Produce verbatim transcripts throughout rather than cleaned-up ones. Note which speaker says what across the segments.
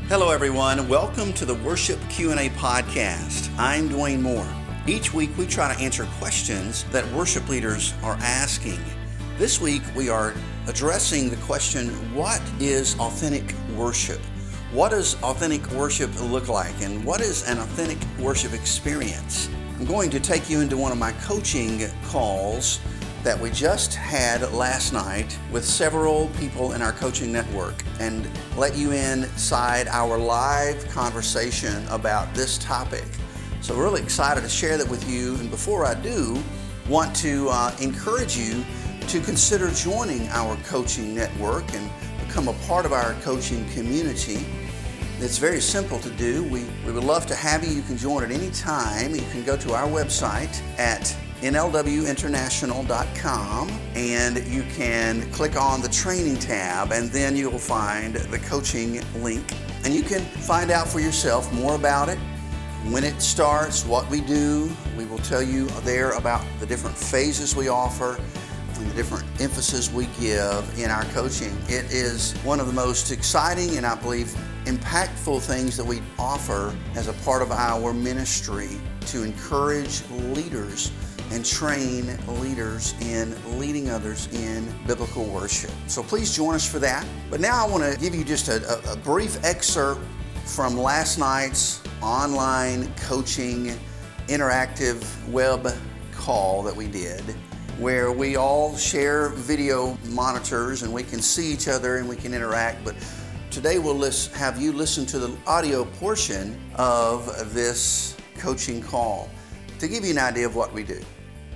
Speaker 1: Hello everyone, welcome to the Worship Q and A podcast. I'm Dwayne Moore. Each week we try to answer questions that worship leaders are asking. This week we are addressing the question, what is authentic worship? What does authentic worship look like, and what is an authentic worship experience? I'm going to take you into one of my coaching calls that we just had last night with several people in our coaching network and let you inside our live conversation about this topic. So we're really excited to share that with you. And before I do, want to uh, encourage you to consider joining our coaching network and become a part of our coaching community. It's very simple to do. We, we would love to have you. You can join at any time. You can go to our website at N L W international dot com and you can click on the training tab, and then you'll find the coaching link, and you can find out for yourself more about it, when it starts, what we do. We will tell you there about the different phases we offer and the different emphasis we give in our coaching. It is one of the most exciting and I believe impactful things that we offer as a part of our ministry to encourage leaders and train leaders in leading others in biblical worship. So please join us for that. But now I want to give you just a, a, a brief excerpt from last night's online coaching interactive web call that we did, where we all share video monitors and we can see each other and we can interact. But today we'll list, have you listen to the audio portion of this coaching call to give you an idea of what we do.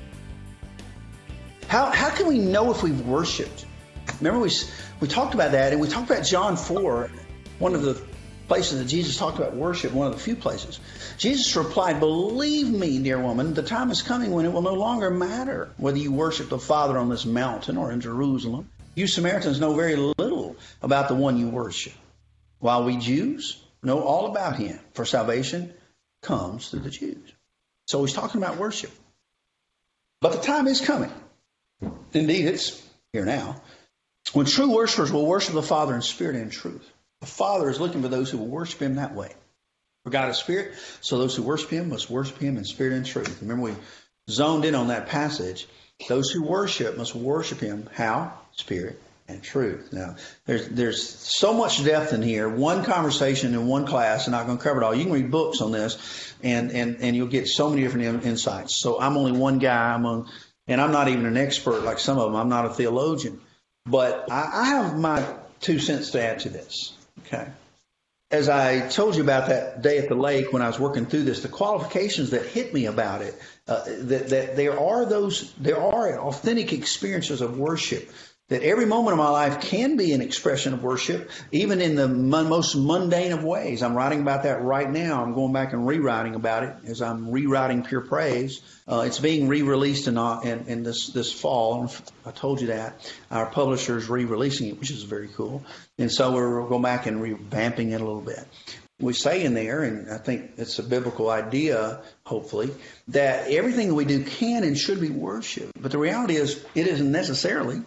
Speaker 2: How how can we know if we've worshiped? Remember we we talked about that, and we talked about John four, one of the places that Jesus talked about worship, one of the few places. Jesus replied, "Believe me, dear woman, the time is coming when it will no longer matter whether you worship the Father on this mountain or in Jerusalem. You Samaritans know very little about the one you worship, while we Jews know all about him, for salvation comes through the Jews." So he's talking about worship. But the time is coming. Indeed, it's here now, when true worshipers will worship the Father in spirit and in truth. The Father is looking for those who will worship him that way. For God is spirit, so those who worship him must worship him in spirit and truth. Remember, we zoned in on that passage. Those who worship must worship him. How? Spirit and truth. Now, there's there's so much depth in here. One conversation in one class, and I'm not going to cover it all. You can read books on this, and and and you'll get so many different insights. So I'm only one guy. I'm on. And I'm not even an expert like some of them. I'm not a theologian. But I, I have my two cents to add to this. Okay. As I told you about that day at the lake when I was working through this, the qualifications that hit me about it, uh, that, that there are those, there are authentic experiences of worship. That every moment of my life can be an expression of worship, even in the most mundane of ways. I'm writing about that right now. I'm going back and rewriting about it as I'm rewriting Pure Praise. Uh, it's being re-released in, in, in this, this fall. I told you that. Our publisher is re-releasing it, which is very cool. And so we're going back and revamping it a little bit. We say in there, and I think it's a biblical idea, hopefully, that everything that we do can and should be worship. But the reality is it isn't necessarily.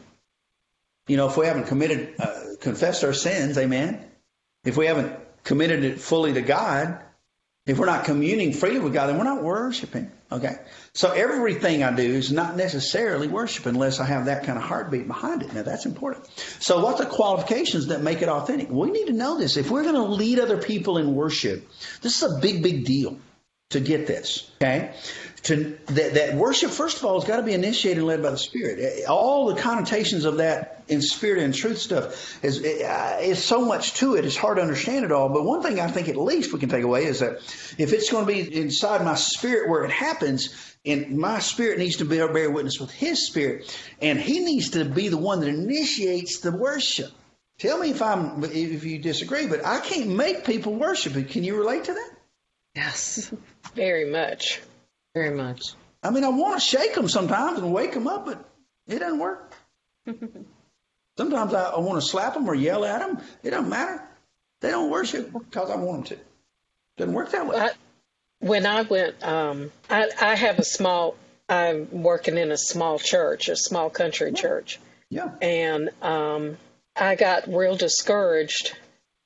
Speaker 2: You know, if we haven't committed, uh, confessed our sins, amen. If we haven't committed it fully to God, if we're not communing freely with God, then we're not worshiping. Okay. So everything I do is not necessarily worship unless I have that kind of heartbeat behind it. Now that's important. So what's the qualifications that make it authentic? We need to know this. If we're going to lead other people in worship, this is a big, big deal to get this. Okay. To, that, that worship, first of all, has got to be initiated and led by the Spirit. All the connotations of that in spirit and truth stuff is, is so much to it. It's hard to understand it all. But one thing I think at least we can take away is that if it's going to be inside my spirit where it happens, and my spirit needs to bear, bear witness with his spirit, and he needs to be the one that initiates the worship. Tell me if I'm if you disagree, but I can't make people worship. Can you relate to that?
Speaker 3: Yes, very much. Very much.
Speaker 2: I mean, I want to shake them sometimes and wake them up, but it doesn't work. Sometimes I, I want to slap them or yell at them. It doesn't matter. They don't worship because I want them to. Doesn't work that way.
Speaker 3: I, when I went, um, I, I have a small, I'm working in a small church, a small country
Speaker 2: yeah.
Speaker 3: church.
Speaker 2: Yeah.
Speaker 3: And um, I got real discouraged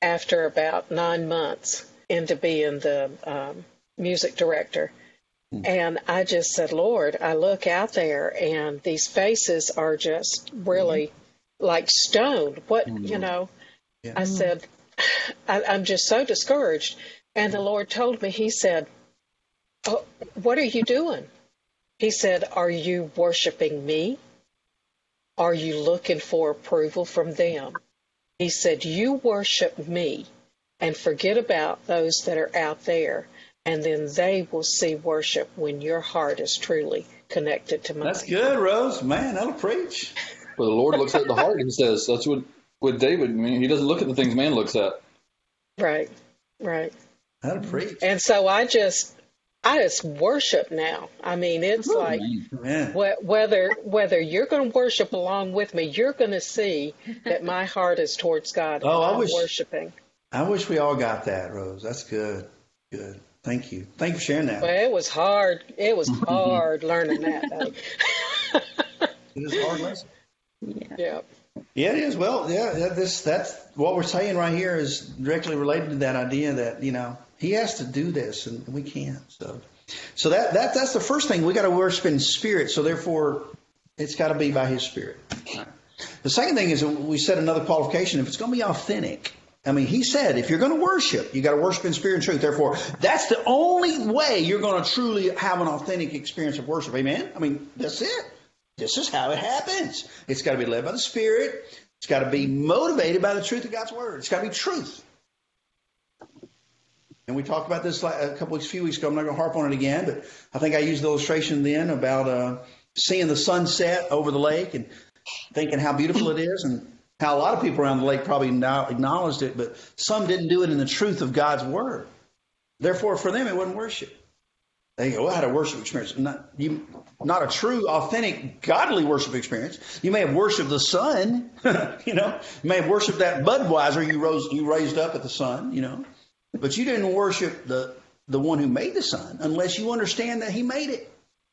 Speaker 3: after about nine months into being the um, music director. Mm. And I just said, Lord, I look out there and these faces are just really mm-hmm. like stone. What, mm-hmm. you know, yeah. I said, I, I'm just so discouraged. And the Lord told me, he said, oh, what are you doing? He said, are you worshiping me? Are you looking for approval from them? He said, you worship me and forget about those that are out there, and then they will see worship when your heart is truly connected to mine.
Speaker 2: That's good, Rose. Man, that'll preach.
Speaker 4: Well, the Lord looks at the heart, he says. That's what with David, I mean, he doesn't look at the things man looks at.
Speaker 3: Right, right.
Speaker 2: That'll preach.
Speaker 3: And so I just... I just worship now. I mean, it's oh, like wh- whether whether you're going to worship along with me, you're going to see that my heart is towards God.
Speaker 2: Oh, I
Speaker 3: I'm
Speaker 2: wish
Speaker 3: worshiping.
Speaker 2: I wish we all got that, Rose. That's good. Good. Thank you. Thank you for sharing that.
Speaker 3: Well, it was hard. It was hard learning that.
Speaker 2: It is a hard lesson.
Speaker 3: Yeah. Yeah.
Speaker 2: Yeah, it is. Well, yeah, this that's what we're saying right here is directly related to that idea that, you know, he has to do this, and we can't. So, so that, that that's the first thing. We got to worship in spirit. So therefore, it's got to be by His Spirit. Right. The second thing is we said another qualification. If it's going to be authentic, I mean, He said if you're going to worship, you got to worship in spirit and truth. Therefore, that's the only way you're going to truly have an authentic experience of worship. Amen. I mean, that's it. This is how it happens. It's got to be led by the Spirit. It's got to be motivated by the truth of God's Word. It's got to be truth. And we talked about this a couple weeks, a few weeks ago. I'm not going to harp on it again, but I think I used the illustration then about uh, seeing the sunset over the lake and thinking how beautiful it is and how a lot of people around the lake probably now acknowledged it, but some didn't do it in the truth of God's Word. Therefore, for them, it wasn't worship. They go, well, I had a worship experience. Not, you, not a true, authentic, godly worship experience. You may have worshipped the sun, you know. You may have worshipped that Budweiser you rose, you raised up at the sun, you know. But you didn't worship the, the one who made the sun unless you understand that He made it.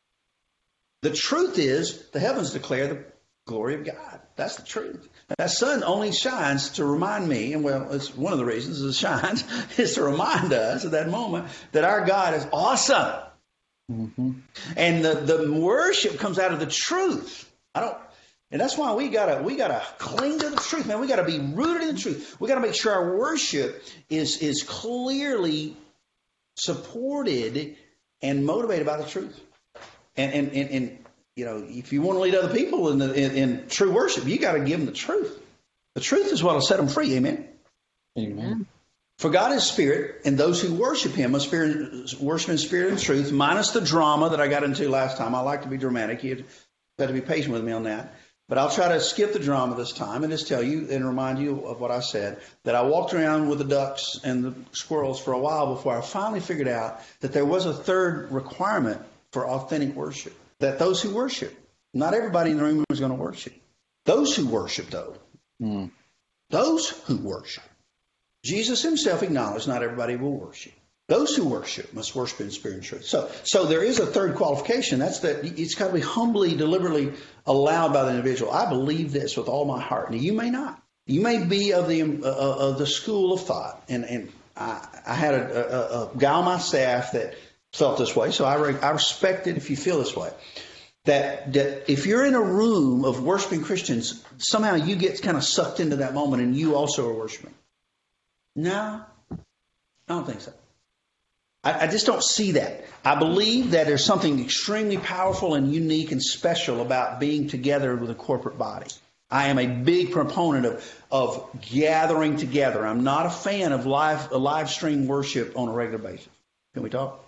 Speaker 2: The truth is the heavens declare the glory of God. That's the truth. That sun only shines to remind me, and well, it's one of the reasons it shines, is to remind us at that moment that our God is awesome. Mm-hmm. And the, the worship comes out of the truth. I don't... And that's why we gotta we gotta cling to the truth, man. We gotta be rooted in the truth. We gotta make sure our worship is is clearly supported and motivated by the truth. And and and, and you know, if you want to lead other people in, the, in in true worship, you got to give them the truth. The truth is what will set them free. Amen.
Speaker 4: Amen.
Speaker 2: For God is spirit, and those who worship Him must spirit, worship in spirit and truth, minus the drama that I got into last time. I like to be dramatic. You have to be patient with me on that. But I'll try to skip the drama this time and just tell you and remind you of what I said, that I walked around with the ducks and the squirrels for a while before I finally figured out that there was a third requirement for authentic worship, that those who worship, not everybody in the room is going to worship. Those who worship, though, mm. those who worship, Jesus Himself acknowledged not everybody will worship. Those who worship must worship in spirit and truth. So, so there is a third qualification. That's that it's got to be humbly, deliberately allowed by the individual. I believe this with all my heart. Now, you may not. You may be of the uh, of the school of thought. And and I, I had a, a, a guy on my staff that felt this way. So I re, I respect it if you feel this way. That that if you're in a room of worshiping Christians, somehow you get kind of sucked into that moment and you also are worshiping. No, I don't think so. I just don't see that. I believe that there's something extremely powerful and unique and special about being together with a corporate body. I am a big proponent of, of gathering together. I'm not a fan of live, live stream worship on a regular basis. Can we talk?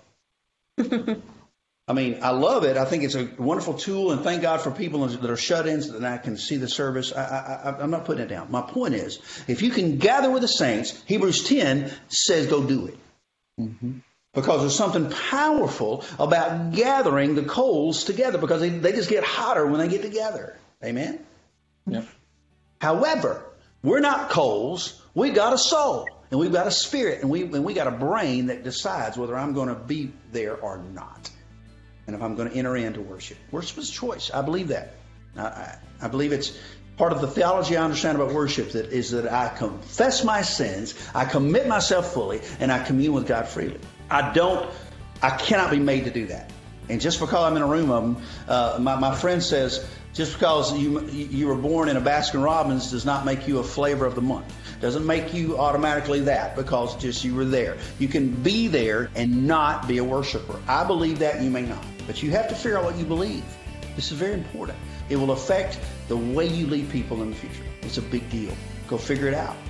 Speaker 2: I mean, I love it. I think it's a wonderful tool, and thank God for people that are shut-ins that I can see the service. I, I, I'm not putting it down. My point is, if you can gather with the saints, Hebrews ten says go do it. Mm-hmm. Because there's something powerful about gathering the coals together, because they, they just get hotter when they get together. Amen?
Speaker 4: Yep.
Speaker 2: However, we're not coals. We've got a soul, and we've got a spirit, and we and we got a brain that decides whether I'm going to be there or not, and if I'm going to enter into worship. Worship is choice. I believe that. I, I, I believe it's Part of the theology I understand about worship that is that I confess my sins, I commit myself fully, and I commune with God freely. I don't, I cannot be made to do that. And just because I'm in a room of them, uh, my, my friend says, just because you you were born in a Baskin Robbins does not make you a flavor of the month. Doesn't make you automatically that because just you were there. You can be there and not be a worshiper. I believe that, you may not. But you have to figure out what you believe. This is very important. It will affect the way you lead people in the future. It's a big deal. Go figure it out.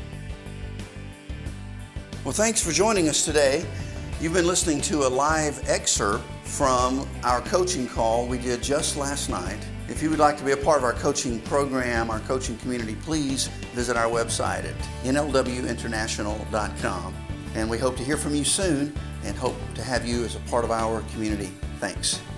Speaker 1: Well, thanks for joining us today. You've been listening to a live excerpt from our coaching call we did just last night. If you would like to be a part of our coaching program, our coaching community, please visit our website at N L W international dot com. And we hope to hear from you soon and hope to have you as a part of our community. Thanks.